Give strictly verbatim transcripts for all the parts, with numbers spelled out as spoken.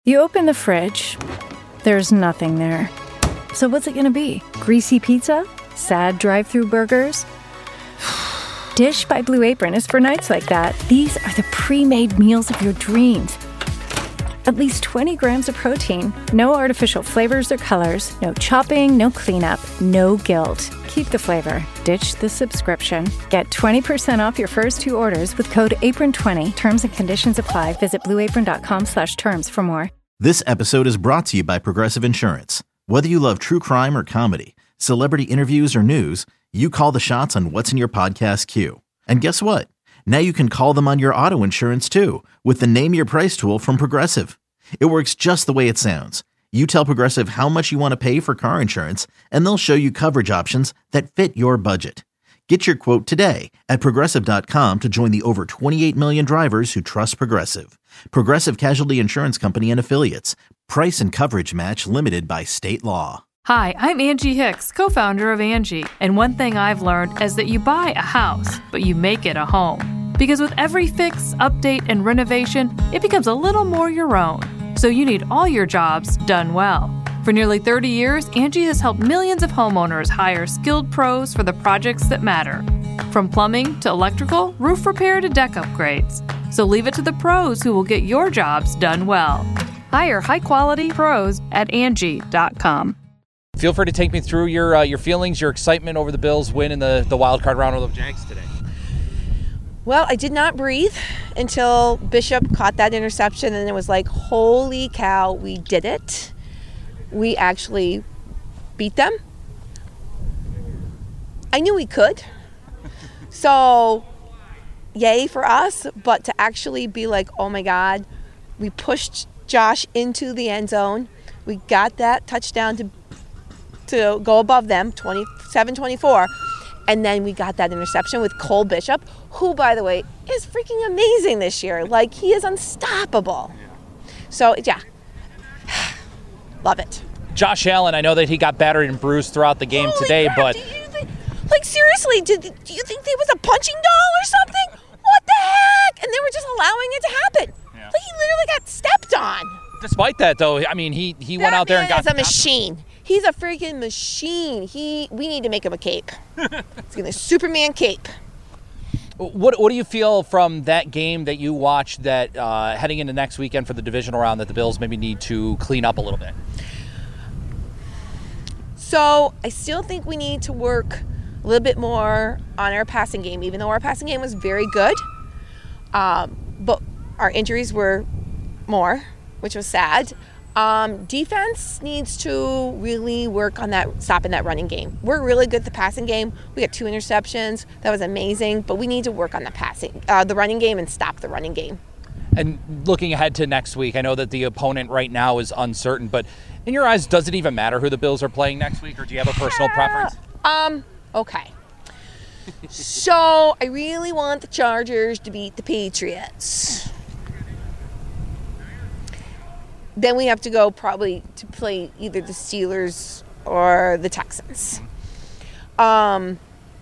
You open the fridge, there's nothing there. So what's it gonna be? Greasy pizza? Sad drive-thru burgers? Dish by Blue Apron is for nights like that. These are the pre-made meals of your dreams. At least twenty grams of protein, no artificial flavors or colors, no chopping, no cleanup, no guilt. Keep the flavor, ditch the subscription. Get twenty percent off your first two orders with code apron twenty. Terms and conditions apply. Visit blueapron.com slash terms for more. This episode is brought to you by Progressive Insurance. Whether you love true crime or comedy, celebrity interviews or news, you call the shots on what's in your podcast queue. And guess what? Now you can call them on your auto insurance too with the Name Your Price tool from Progressive. It works just the way it sounds. You tell Progressive how much you want to pay for car insurance, and they'll show you coverage options that fit your budget. Get your quote today at Progressive dot com to join the over twenty-eight million drivers who trust Progressive. Progressive Casualty Insurance Company and Affiliates. Price and coverage match limited by state law. Hi, I'm Angie Hicks, co-founder of Angie, and one thing I've learned is that you buy a house, but you make it a home. Because with every fix, update, and renovation, it becomes a little more your own. So you need all your jobs done well. For nearly thirty years, Angie has helped millions of homeowners hire skilled pros for the projects that matter. From plumbing to electrical, roof repair to deck upgrades. So leave it to the pros who will get your jobs done well. Hire high-quality pros at Angie dot com. Feel free to take me through your uh, your feelings, your excitement over the Bills' win in the, the wild card round of the Jags today. Well, I did not breathe until Bishop caught that interception, and it was like, holy cow, we did it. We actually beat them. I knew we could. So, yay for us, but to actually be like, oh my God, we pushed Josh into the end zone. We got that touchdown to to go above them, twenty-seven twenty-four. And then we got that interception with Cole Bishop, who, by the way, is freaking amazing this year. Like, he is unstoppable. So, yeah, love it. Josh Allen, I know that he got battered and bruised throughout the game Holy today, crap, but... Do you think, like, seriously, did, do you think there was a punching doll or something? What the heck? And they were just allowing it to happen. Yeah. Like, he literally got stepped on. Despite that, though, I mean, he, he went out there and got... He's a machine. He's a freaking machine. He, we need to make him a cape. It's gonna Superman cape. What What do you feel from that game that you watched that uh, heading into next weekend for the divisional round that the Bills maybe need to clean up a little bit? So I still think we need to work a little bit more on our passing game, even though our passing game was very good. Um, but our injuries were more, which was sad. Um, defense needs to really work on that, stopping that running game. We're really good at the passing game. We got two interceptions. That was amazing. But we need to work on the passing, uh, the running game and stop the running game. And looking ahead to next week, I know that the opponent right now is uncertain, but in your eyes, does it even matter who the Bills are playing next week, or do you have a personal preference? Um, okay. So I really want the Chargers to beat the Patriots. Then we have to go probably to play either the Steelers or the Texans. Um,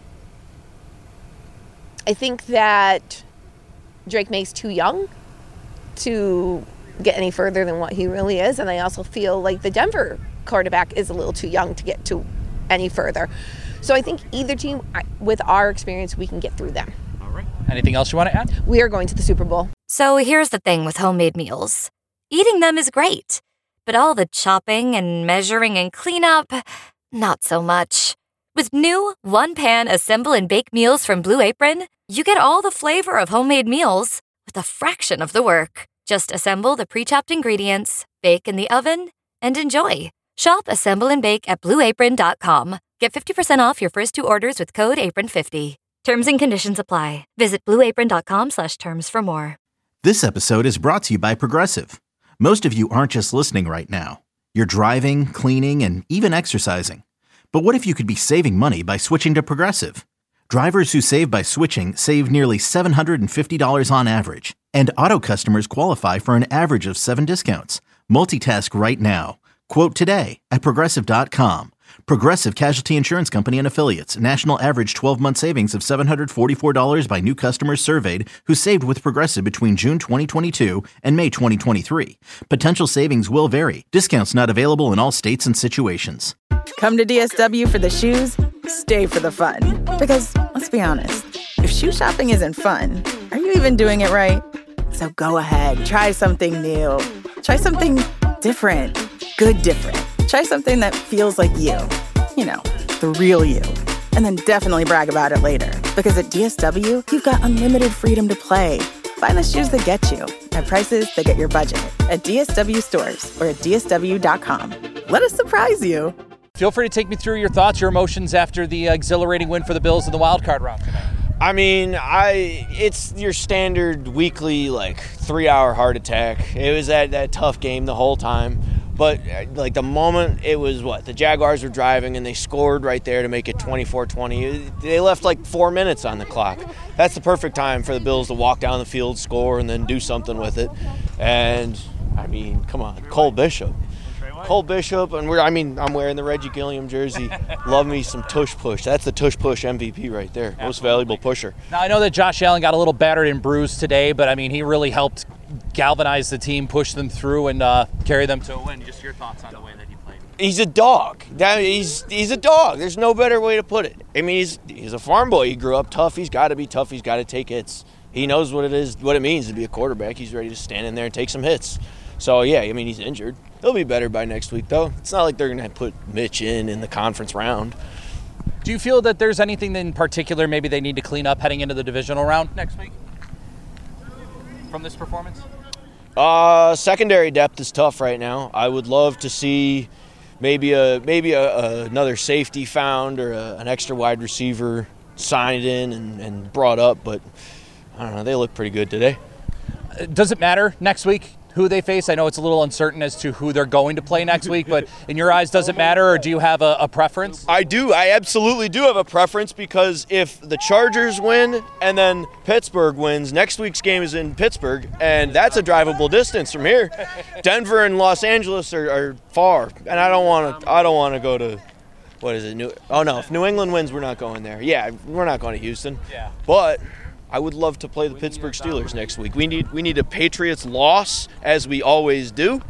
I think that Drake May's too young to get any further than what he really is. And I also feel like the Denver quarterback is a little too young to get to any further. So I think either team, with our experience, we can get through them. All right. Anything else you want to add? We are going to the Super Bowl. So here's the thing with homemade meals. Eating them is great, but all the chopping and measuring and cleanup, not so much. With new one-pan assemble and bake meals from Blue Apron, you get all the flavor of homemade meals with a fraction of the work. Just assemble the pre-chopped ingredients, bake in the oven, and enjoy. Shop Assemble and Bake at blue apron dot com. Get fifty percent off your first two orders with code apron fifty. Terms and conditions apply. Visit blue apron dot com slash terms for more. This episode is brought to you by Progressive. Most of you aren't just listening right now. You're driving, cleaning, and even exercising. But what if you could be saving money by switching to Progressive? Drivers who save by switching save nearly seven hundred fifty dollars on average. And auto customers qualify for an average of seven discounts. Multitask right now. Quote today at progressive dot com. Progressive Casualty Insurance Company and Affiliates. National average twelve-month savings of seven hundred forty-four dollars by new customers surveyed who saved with Progressive between June twenty twenty-two and May twenty twenty-three. Potential savings will vary. Discounts not available in all states and situations. Come to D S W for the shoes, stay for the fun. Because, let's be honest, if shoe shopping isn't fun, are you even doing it right? So go ahead, try something new. Try something different. Good different. Try something that feels like you. You know, the real you. And then definitely brag about it later. Because at D S W, you've got unlimited freedom to play. Find the shoes that get you at prices that get your budget at D S W stores or at D S W dot com. Let us surprise you. Feel free to take me through your thoughts, your emotions after the exhilarating win for the Bills in the wild card round tonight. I mean, I it's your standard weekly, like, three-hour heart attack. It was that, that tough game the whole time. But, like, the moment it was, what, the Jaguars were driving and they scored right there to make it twenty-four twenty. They left, like, four minutes on the clock. That's the perfect time for the Bills to walk down the field, score, and then do something with it. And, I mean, come on, Cole Bishop. Cole Bishop, and we're, I mean, I'm wearing the Reggie Gilliam jersey. Love me some tush push. That's the tush push M V P right there. Absolutely. Most valuable pusher. Now, I know that Josh Allen got a little battered and bruised today, but, I mean, he really helped galvanize the team, push them through, and uh, carry them to a win. Just your thoughts on the way that he played. He's a dog. He's he's a dog. There's no better way to put it. I mean, he's he's a farm boy. He grew up tough. He's got to be tough. He's got to take hits. He knows what it is, what it means to be a quarterback. He's ready to stand in there and take some hits. So, yeah, I mean, he's injured. He'll be better by next week, though. It's not like they're going to put Mitch in in the conference round. Do you feel that there's anything in particular maybe they need to clean up heading into the divisional round next week from this performance? Uh, secondary depth is tough right now. I would love to see maybe a maybe a, a, another safety found or a, an extra wide receiver signed in and, and brought up, but I don't know. They look pretty good today. Does it matter next week who they face? I know it's a little uncertain as to who they're going to play next week, but in your eyes, does it matter, or do you have a, a preference? I do. I absolutely do have a preference, because if the Chargers win and then Pittsburgh wins, next week's game is in Pittsburgh, and that's a drivable distance from here. Denver and Los Angeles are, are far, and I don't want to. I don't want to go to. What is it? New, oh no! If New England wins, we're not going there. Yeah, we're not going to Houston. Yeah. But I would love to play the Pittsburgh Steelers next week. We need we need a Patriots loss, as we always do,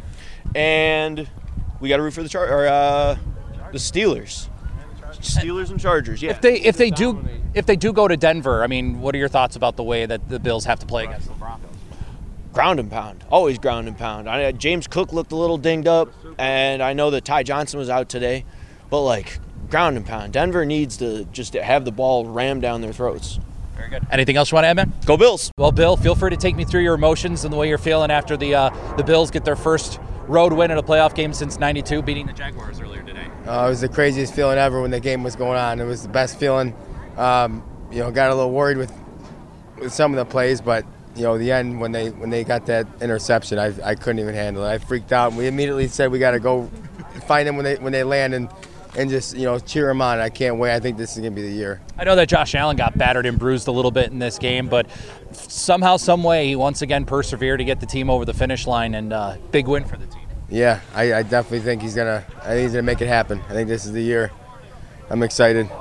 and we got to root for the Char- or, uh, the Steelers. Steelers and Chargers. Yeah. If they if they do if they do go to Denver, I mean, what are your thoughts about the way that the Bills have to play against the Broncos? Ground and pound, always ground and pound. I, James Cook looked a little dinged up, and I know that Ty Johnson was out today, but like ground and pound. Denver needs to just have the ball rammed down their throats. Very good. Anything else you want to add, man? Go Bills. Well, Bill, feel free to take me through your emotions and the way you're feeling after the uh, the Bills get their first road win in a playoff game since ninety-two, beating the Jaguars earlier today. Uh, it was the craziest feeling ever when the game was going on. It was the best feeling. Um, you know, got a little worried with with some of the plays, but you know, the end when they when they got that interception, I I couldn't even handle it. I freaked out. We immediately said we got to go find them when they when they land and. And just, you know, cheer him on. I can't wait. I think this is going to be the year. I know that Josh Allen got battered and bruised a little bit in this game, but somehow, some way, he once again persevered to get the team over the finish line, and uh, big win for the team. Yeah, I, I definitely think he's gonna. I think he's gonna make it happen. I think this is the year. I'm excited.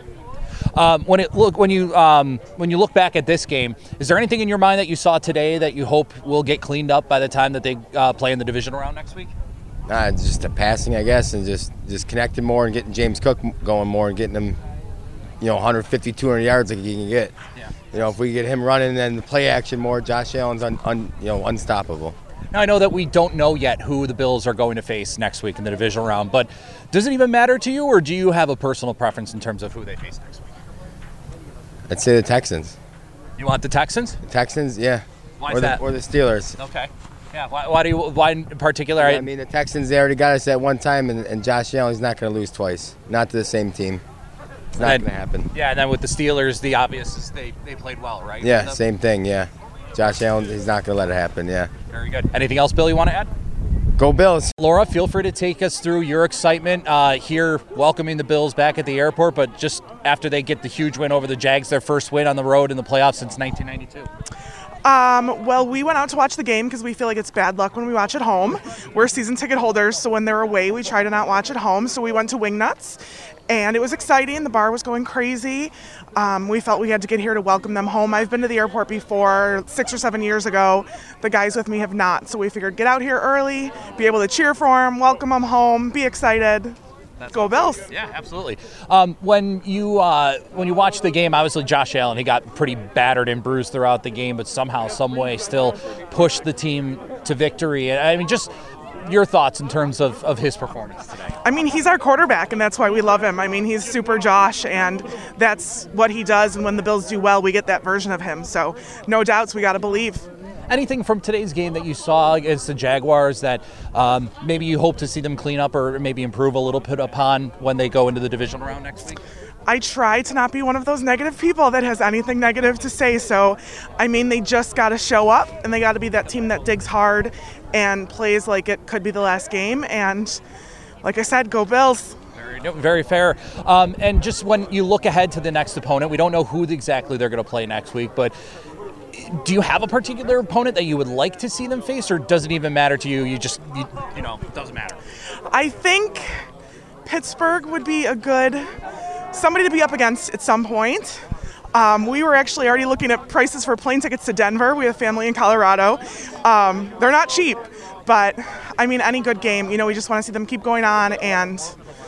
Um, when it look when you um, when you look back at this game, is there anything in your mind that you saw today that you hope will get cleaned up by the time that they uh, play in the divisional round next week? Uh, just the passing, I guess, and just, just connecting more and getting James Cook going more and getting him, you know, one fifty, two hundred yards like he can get. Yeah. You know, if we get him running and the play action more, Josh Allen's un, un, you know unstoppable. Now, I know that we don't know yet who the Bills are going to face next week in the divisional round, but does it even matter to you, or do you have a personal preference in terms of who they face next week? I'd say the Texans. You want the Texans? The Texans, yeah. Why or is the, that? Or the Steelers. Okay. Yeah, why, why do you? Why in particular? Yeah, I mean, the Texans, they already got us at one time, and, and Josh Allen's not going to lose twice. Not to the same team. It's not going to happen. Yeah, and then with the Steelers, the obvious is they, they played well, right? Yeah, same thing, yeah. Josh Allen, he's not going to let it happen, yeah. Very good. Anything else, Bill, you want to add? Go Bills. Laura, feel free to take us through your excitement uh, here welcoming the Bills back at the airport, but just after they get the huge win over the Jags, their first win on the road in the playoffs since nineteen ninety-two. Um, well, we went out to watch the game because we feel like it's bad luck when we watch at home. We're season ticket holders, so when they're away, we try to not watch at home. So we went to Wingnuts, and it was exciting. The bar was going crazy. Um, we felt we had to get here to welcome them home. I've been to the airport before, six or seven years ago. The guys with me have not, so we figured get out here early, be able to cheer for them, welcome them home, be excited. That's Go Bills. Yeah, absolutely. Um, when you uh, when you watch the game, obviously Josh Allen, he got pretty battered and bruised throughout the game, but somehow, some way, still pushed the team to victory. I mean, just your thoughts in terms of, of his performance today. I mean, he's our quarterback, and that's why we love him. I mean, he's super Josh, and that's what he does, and when the Bills do well, we get that version of him. So no doubts, we got to believe. Anything from today's game that you saw against the Jaguars that um, maybe you hope to see them clean up or maybe improve a little bit upon when they go into the divisional round next week? I try to not be one of those negative people that has anything negative to say. So, I mean, they just got to show up, and they got to be that team that digs hard and plays like it could be the last game. And like I said, go Bills. Very, very fair. Um, and just when you look ahead to the next opponent, we don't know who exactly they're going to play next week, but do you have a particular opponent that you would like to see them face, or does it even matter to you? You just, you, you know, it doesn't matter. I think Pittsburgh would be a good somebody to be up against at some point. Um, we were actually already looking at prices for plane tickets to Denver. We have family in Colorado. Um, they're not cheap, but I mean, any good game, you know, we just want to see them keep going on, and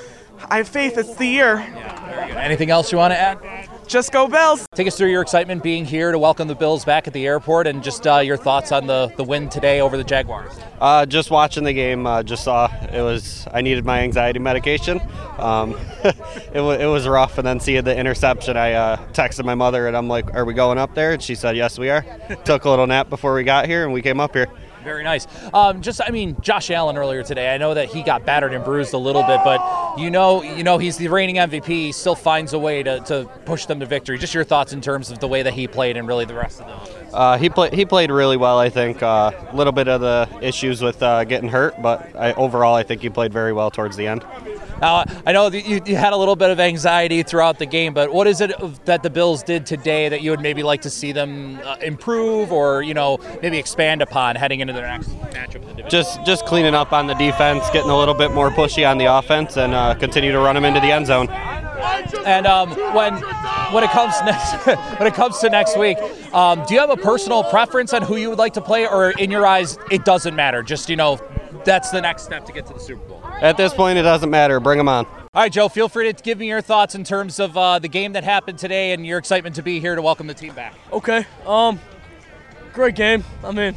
I have faith it's the year. Yeah, very good. Anything else you want to add? Just go Bills. Take us through your excitement being here to welcome the Bills back at the airport, and just uh, your thoughts on the, the win today over the Jaguars. Uh, just watching the game, uh, just saw it was, I needed my anxiety medication. Um, it, w- it was rough, and then seeing the interception, I uh, texted my mother, and I'm like, are we going up there? And she said, yes, we are. Took a little nap before we got here, and we came up here. Very nice. Um, just, I mean, Josh Allen earlier today, I know that he got battered and bruised a little bit, but you know, you know, he's the reigning M V P. He still finds a way to, to push them to victory. Just your thoughts in terms of the way that he played and really the rest of the offense. Uh, he played. He played really well. I think a uh, little bit of the issues with uh, getting hurt, but I, overall, I think he played very well towards the end. Now, I know that you, you had a little bit of anxiety throughout the game, but what is it that the Bills did today that you would maybe like to see them uh, improve or, you know, maybe expand upon heading into their next matchup in the division? Just just cleaning up on the defense, getting a little bit more pushy on the offense, and uh, continue to run them into the end zone. And um, when when it comes next, when it comes to next week, um, do you have a personal preference on who you would like to play, or in your eyes, it doesn't matter? Just, you know, that's the next step to get to the Super Bowl. At this point, it doesn't matter. Bring them on. All right, Joe, feel free to give me your thoughts in terms of uh, the game that happened today and your excitement to be here to welcome the team back. Okay. Um, great game. I mean,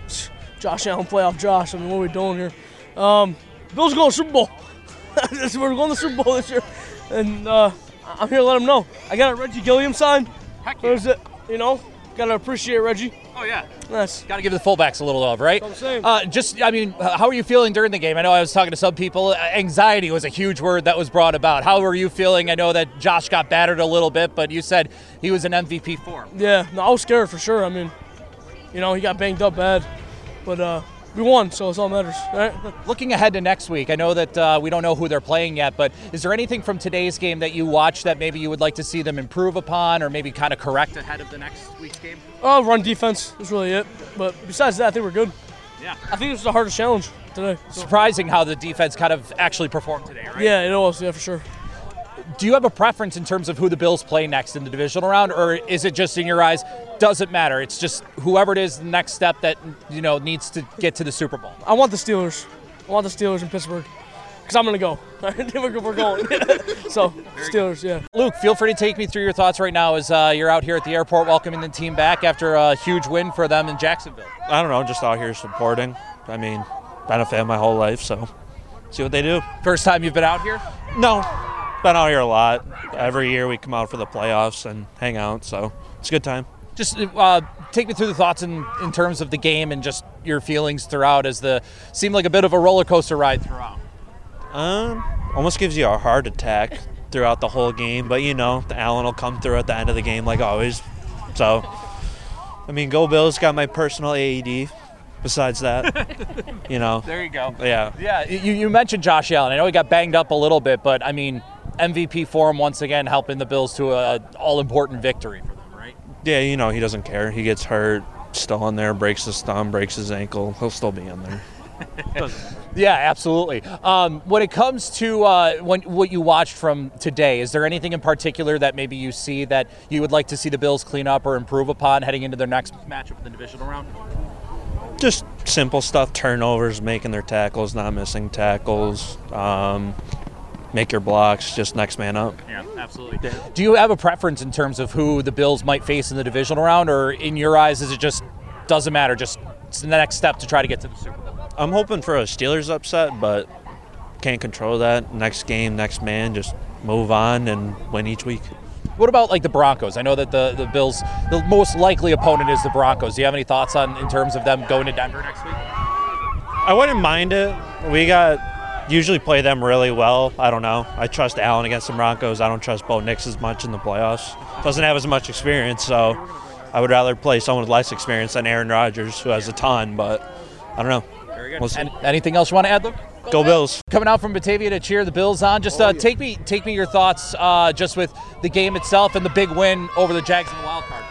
Josh Allen, playoff Josh. I mean, what are we doing here? Um, Bills are going to the Super Bowl. We're going to the Super Bowl this year. And uh, I'm here to let them know. I got a Reggie Gilliam sign. Heck yeah. What is it? You know, got to appreciate Reggie. Oh, yeah. Nice. Got to give the fullbacks a little love, right? That's what I'm saying. Uh, just, I mean, how are you feeling during the game? I know I was talking to some people. Anxiety was a huge word that was brought about. How were you feeling? I know that Josh got battered a little bit, but you said he was in M V P form. Yeah, no, I was scared for sure. I mean, you know, he got banged up bad. But uh, we won, so it's all that matters, right? Looking ahead to next week, I know that uh, we don't know who they're playing yet, but is there anything from today's game that you watched that maybe you would like to see them improve upon or maybe kind of correct ahead of the next week's game? Oh, run defense is really it. But besides that, I think we're good. Yeah. I think this is the hardest challenge today. So. Surprising how the defense kind of actually performed today, right? Yeah, it was, yeah, for sure. Do you have a preference in terms of who the Bills play next in the divisional round, or is it just in your eyes, doesn't matter, it's just whoever it is, the next step that, you know, needs to get to the Super Bowl? I want the Steelers. I want the Steelers in Pittsburgh, because I'm going to go. We're going. So, Steelers, yeah. Luke, feel free to take me through your thoughts right now as uh, you're out here at the airport welcoming the team back after a huge win for them in Jacksonville. I don't know, just out here supporting. I mean, been a fan my whole life, so see what they do. First time you've been out here? No. Been out here a lot. Every year we come out for the playoffs and hang out, so it's a good time. Just uh, take me through the thoughts in, in terms of the game and just your feelings throughout, as the seemed like a bit of a roller coaster ride throughout. Um, almost gives you a heart attack throughout the whole game, but you know, the Allen will come through at the end of the game like always. So, I mean, go Bills, got my personal A E D. Besides that, you know. There you go. Yeah. Yeah, you, you mentioned Josh Allen. I know he got banged up a little bit, but, I mean, M V P form once again, helping the Bills to an all-important victory for them, right? Yeah, you know, he doesn't care. He gets hurt. still in there, breaks his thumb, breaks his ankle, he'll still be in there. Yeah, absolutely. Um, when it comes to uh, when, what you watched from today, is there anything in particular that maybe you see that you would like to see the Bills clean up or improve upon heading into their next matchup in the divisional round? Just simple stuff, turnovers, making their tackles, not missing tackles, um, make your blocks, just next man up. Yeah, absolutely. Do you have a preference in terms of who the Bills might face in the divisional round, or in your eyes, is it just doesn't matter, just it's the next step to try to get to the Super Bowl? I'm hoping for a Steelers upset, but can't control that. Next game, next man, just move on and win each week. What about like the Broncos? I know that the, the Bills, the most likely opponent is the Broncos. Do you have any thoughts on in terms of them going to Denver next week? I wouldn't mind it. We got usually play them really well. I don't know. I trust Allen against the Broncos. I don't trust Bo Nix as much in the playoffs. Doesn't have as much experience, so I would rather play someone with less experience than Aaron Rodgers, who has a ton, but I don't know. Very good. We'll see. Anything else you want to add, Luke? Go Bills. Coming out from Batavia to cheer the Bills on. Just uh, oh, yeah. take me take me your thoughts uh, just with the game itself and the big win over the Jags in the wild card.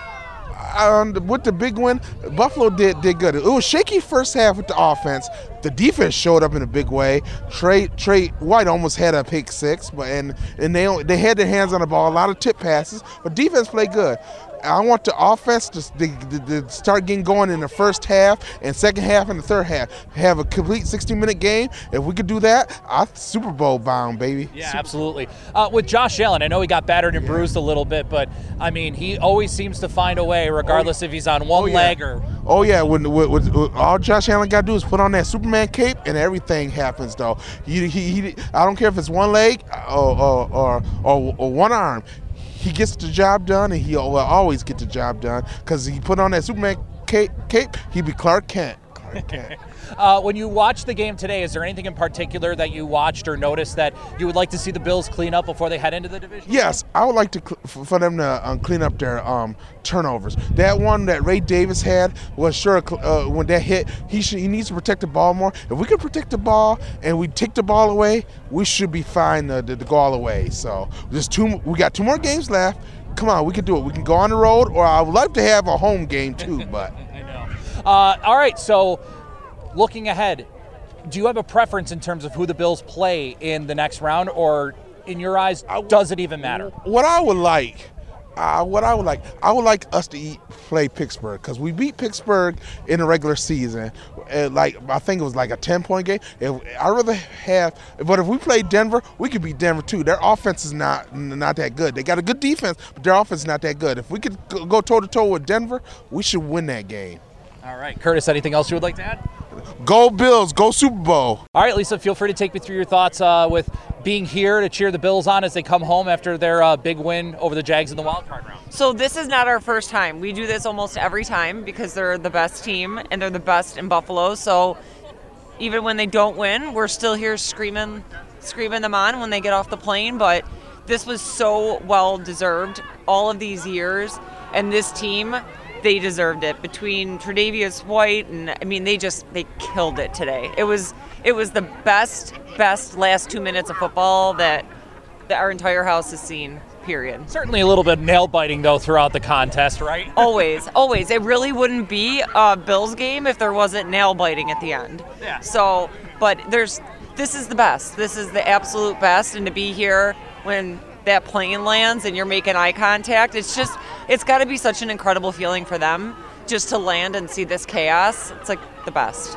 Um, with the big win, Buffalo did did good. It was shaky first half with the offense. The defense showed up in a big way. Trey Trey White almost had a pick six, but and and they they had their hands on the ball, a lot of tip passes, but defense played good. I want the offense to, to, to start getting going in the first half and second half and the third half. Have a complete sixty-minute game. If we could do that, I'm Super Bowl bound, baby. Yeah, Super absolutely. Uh, with Josh Allen, I know he got battered and yeah. bruised a little bit, but, I mean, he always seems to find a way, regardless oh, if he's on one oh, yeah. leg or... Oh, yeah. When, when, when, when all Josh Allen got to do is put on that Superman cape and everything happens, though. He, he, he, I don't care if it's one leg or, or, or, or, or one arm. He gets the job done, and he'll always get the job done because he put on that Superman cape, cape he'd be Clark Kent. Clark Kent. uh, when you watched the game today, is there anything in particular that you watched or noticed that you would like to see the Bills clean up before they head into the division? Yes, I would like to for them to um, clean up their um, turnovers. That one that Ray Davis had was sure uh, when that hit, he should, he needs to protect the ball more. If we can protect the ball and we take the ball away, we should be fine to, to, to go all the way. So just two, we got two more games left. Come on, we can do it. We can go on the road, or I would like to have a home game too. But I know. Uh, all right, so looking ahead, do you have a preference in terms of who the Bills play in the next round, or in your eyes, does it even matter? What I would like, uh, what I would like, I would like us to eat, play Pittsburgh because we beat Pittsburgh in the regular season. Uh, like I think it was like a ten-point game. If, I'd rather have, but if we play Denver, we could beat Denver too. Their offense is not not that good. They got a good defense, but their offense is not that good. If we could go toe-to-toe with Denver, we should win that game. All right, Curtis, anything else you would like to add? Go Bills, go Super Bowl. All right, Lisa, feel free to take me through your thoughts uh, with being here to cheer the Bills on as they come home after their uh, big win over the Jags in the wild card round. So this is not our first time. We do this almost every time because they're the best team and they're the best in Buffalo. So even when they don't win, we're still here screaming, screaming them on when they get off the plane. But this was so well deserved all of these years, and this team, they deserved it. Between Tre'Davious White and I mean, they just they killed it today. It was it was the best best last two minutes of football that that our entire house has seen. Period. Certainly a little bit nail biting though throughout the contest, right? Always, always. It really wouldn't be a Bills game if there wasn't nail biting at the end. Yeah. So, but there's this is the best. This is the absolute best, and to be here when that plane lands and you're making eye contact, it's just, it's got to be such an incredible feeling for them just to land and see this chaos. It's like the best.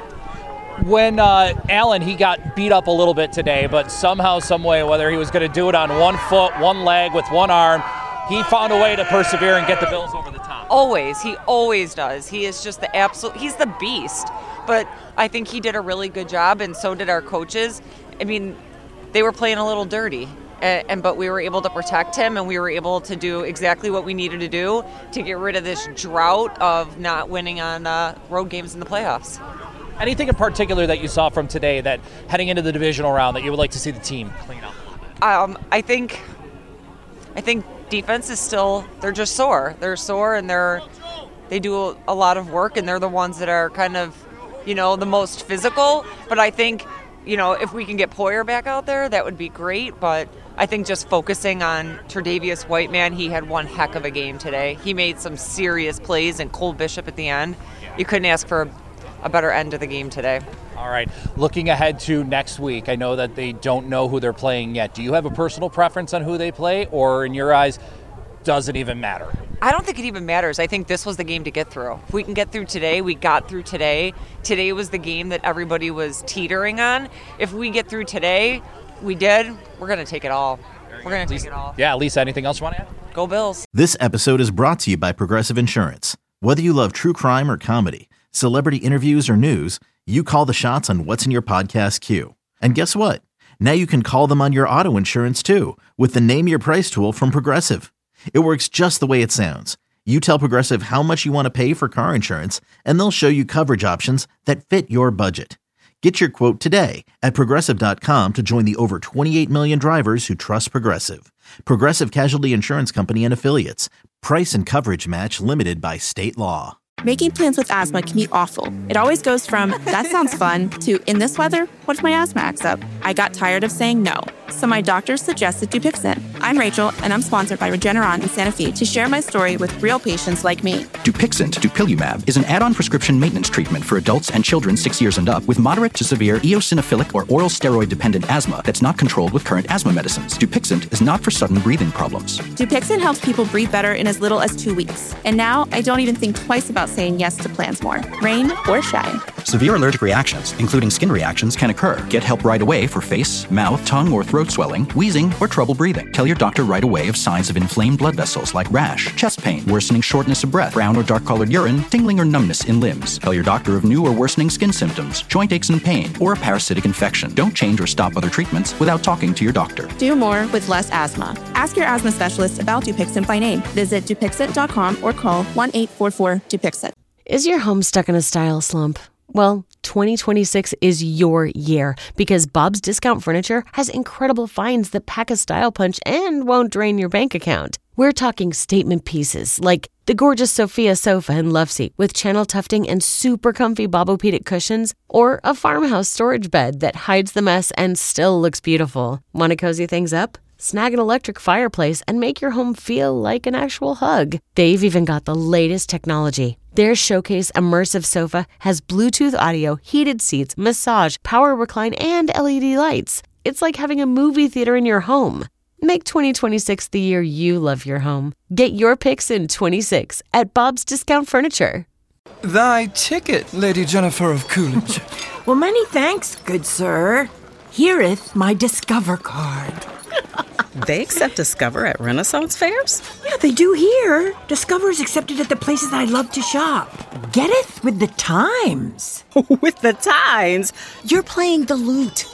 When uh, Allen, he got beat up a little bit today, but somehow, some way, whether he was going to do it on one foot, one leg, with one arm, he found a way to persevere and get the Bills over the top. Always. He always does. He is just the absolute, he's the beast. But I think he did a really good job, and so did our coaches. I mean, they were playing a little dirty. And, and but we were able to protect him, and we were able to do exactly what we needed to do to get rid of this drought of not winning on uh, road games in the playoffs. Anything in particular that you saw from today that heading into the divisional round that you would like to see the team clean up? Um, I think, I think defense is still, they're just sore. They're sore, and they're they do a lot of work, and they're the ones that are kind of, you know, the most physical. But I think you know, if we can get Poyer back out there, that would be great. But I think just focusing on Tre'Davious White, man, he had one heck of a game today. He made some serious plays, and Cole Bishop at the end. You couldn't ask for a, a better end to the game today. All right, looking ahead to next week, I know that they don't know who they're playing yet. Do you have a personal preference on who they play, or in your eyes, does it even matter? I don't think it even matters. I think this was the game to get through. If we can get through today, we got through today. Today was the game that everybody was teetering on. If we get through today, we did, we're going to take it all. We're going to take it all. Yeah, Lisa, anything else you want to add? Go Bills. This episode is brought to you by Progressive Insurance. Whether you love true crime or comedy, celebrity interviews or news, you call the shots on what's in your podcast queue. And guess what? Now you can call them on your auto insurance too with the Name Your Price tool from Progressive. It works just the way it sounds. You tell Progressive how much you want to pay for car insurance, and they'll show you coverage options that fit your budget. Get your quote today at Progressive dot com to join the over twenty-eight million drivers who trust Progressive. Progressive Casualty Insurance Company and Affiliates. Price and coverage match limited by state law. Making plans with asthma can be awful. It always goes from, that sounds fun, to, in this weather, what if my asthma acts up? I got tired of saying no, so my doctor suggested Dupixent. I'm Rachel, and I'm sponsored by Regeneron and Sanofi to share my story with real patients like me. Dupixent, dupilumab, is an add-on prescription maintenance treatment for adults and children six years and up with moderate to severe eosinophilic or oral steroid-dependent asthma that's not controlled with current asthma medicines. Dupixent is not for sudden breathing problems. Dupixent helps people breathe better in as little as two weeks. And now I don't even think twice about saying yes to plans more, rain or shine. Severe allergic reactions, including skin reactions, can occur. Get help right away for face, mouth, tongue, or throat swelling, wheezing, or trouble breathing. Tell your doctor right away of signs of inflamed blood vessels like rash, chest pain, worsening shortness of breath, brown or dark-colored urine, tingling or numbness in limbs. Tell your doctor of new or worsening skin symptoms, joint aches and pain, or a parasitic infection. Don't change or stop other treatments without talking to your doctor. Do more with less asthma. Ask your asthma specialist about Dupixent by name. Visit Dupixent dot com or call one eight four four Dupixent. Is your home stuck in a style slump? Well, twenty twenty-six is your year because Bob's Discount Furniture has incredible finds that pack a style punch and won't drain your bank account. We're talking statement pieces like the gorgeous Sophia sofa and love seat with channel tufting and super comfy Bobopedic cushions, or a farmhouse storage bed that hides the mess and still looks beautiful. Want to cozy things up? Snag an electric fireplace and make your home feel like an actual hug. They've even got the latest technology. Their Showcase Immersive Sofa has Bluetooth audio, heated seats, massage, power recline, and L E D lights. It's like having a movie theater in your home. Make twenty twenty-six the year you love your home. Get your picks in twenty-six at Bob's Discount Furniture. Thy ticket, Lady Jennifer of Coolidge. Well, many thanks, good sir. Here'th my Discover card. They accept Discover at Renaissance fairs? Yeah, they do here. Discover is accepted at the places I love to shop. Getteth with the times. With the times? You're playing the lute.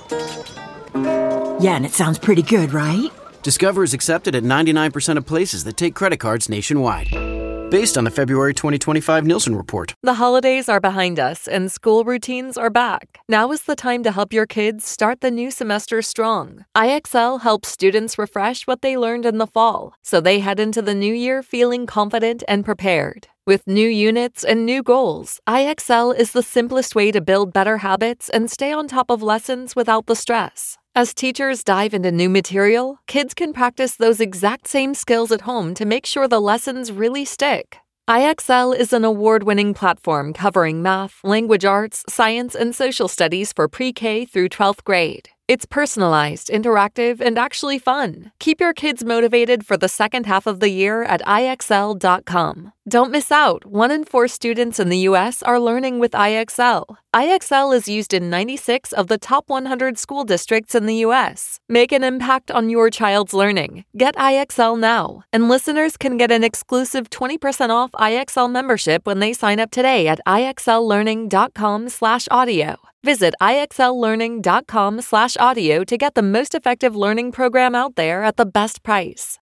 Yeah, and it sounds pretty good, right? Discover is accepted at ninety-nine percent of places that take credit cards nationwide. Based on the February twenty twenty-five Nielsen report. The holidays are behind us and school routines are back. Now is the time to help your kids start the new semester strong. I X L helps students refresh what they learned in the fall, so they head into the new year feeling confident and prepared. With new units and new goals, I X L is the simplest way to build better habits and stay on top of lessons without the stress. As teachers dive into new material, kids can practice those exact same skills at home to make sure the lessons really stick. I X L is an award-winning platform covering math, language arts, science, and social studies for pre-K through twelfth grade. It's personalized, interactive, and actually fun. Keep your kids motivated for the second half of the year at I X L dot com. Don't miss out. One in four students in the U S are learning with I X L. I X L is used in ninety-six of the top one hundred school districts in the U S. Make an impact on your child's learning. Get I X L now. And listeners can get an exclusive twenty percent off I X L membership when they sign up today at I X L learning dot com slash audio. Visit I X L learning dot com slash audio to get the most effective learning program out there at the best price.